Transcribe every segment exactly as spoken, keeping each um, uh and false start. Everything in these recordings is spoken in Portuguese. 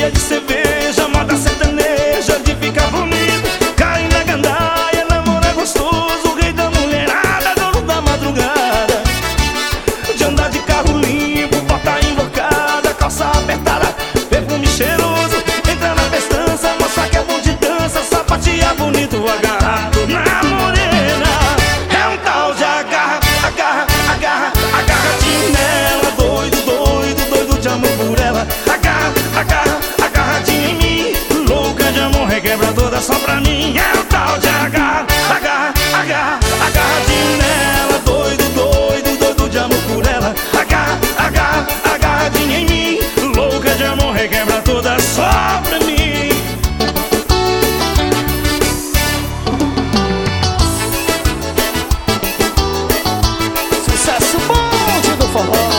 cheia de cerveja, moda sertaneja de ficar bonito. Cai na gandaia, namora gostoso, rei da mulherada, dono da madrugada. De andar de carro limpo, bota invocada, calça apertada, perfume cheiroso. Entra na festança, mostra que é bom de dança, sapateia bonito, agarrado na morena. É um tal de agarra, agarra, agarra, agarradinho nela. Doido, doido, doido de amor por ela. Agarra, agarra, agarradinho em mim. Louca de amor, requebra toda só pra mim. É um tal de agarra, agarra, agarra, agarradinho nela. Doido, doido, doido de amor por ela. Agarra, agarra, agarradinho em mim. Louca de amor, requebra toda só pra mim. Sucesso bonde do forró.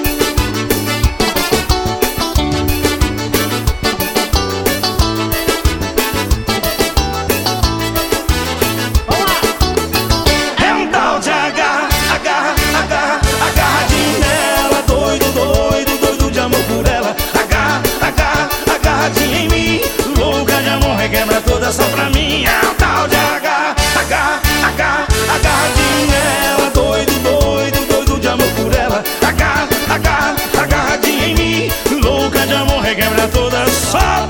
É um tal de agarra, agarra, agarra, agarradinho nela. Doido, doido, doido de amor por ela. Agarra, agarra, agarradinho em mim. Louca de amor, requebra toda só pra mim. É um tal de agarra, agarra, agarra, agarradinho nela. Doido, doido, doido de amor por ela. Agarra, agarra, agarradinho em mim. Louca de amor, requebra toda só